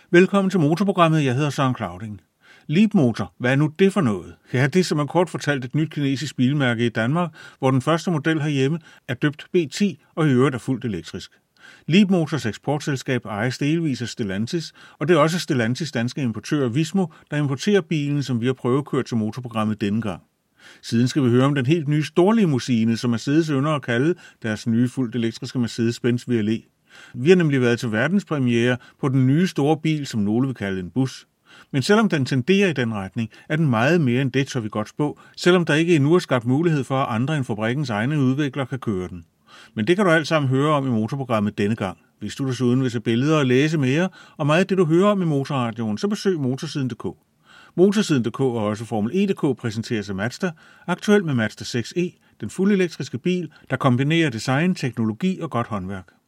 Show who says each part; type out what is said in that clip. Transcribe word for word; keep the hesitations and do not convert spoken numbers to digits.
Speaker 1: Velkommen til motorprogrammet. Jeg hedder Søren Clauding. Leapmotor, hvad er nu det for noget? Ja, det er som er kort fortalt et nyt kinesisk bilmærke i Danmark, hvor den første model herhjemme er døbt B ti og i øvrigt er fuldt elektrisk. Leapmotors eksportselskab ejes delvis af Stellantis, og det er også Stellantis danske importør Vismo, der importerer bilen, som vi har prøvekørt til motorprogrammet denne gang. Siden skal vi høre om den helt nye storlimousine, som Mercedes ynder at kalde deres nye fuldt elektriske Mercedes-Benz V L E. Vi har nemlig været til verdenspremiere på den nye store bil, som nogle vil kalde en bus. Men selvom den tenderer i den retning, er den meget mere end det, tør vi godt spå, selvom der ikke endnu er skabt mulighed for, at andre end fabrikkens egne udviklere kan køre den. Men det kan du alt sammen høre om i motorprogrammet denne gang. Hvis du desuden vil se billeder og læse mere, og meget af det du hører om i Motorradioen, så besøg motorsiden punktum d k. Motorsiden punktum d k og også Formel E punktum d k præsenteres af Mazda, aktuelt med Mazda seks e, den fuldelektriske bil, der kombinerer design, teknologi og godt håndværk.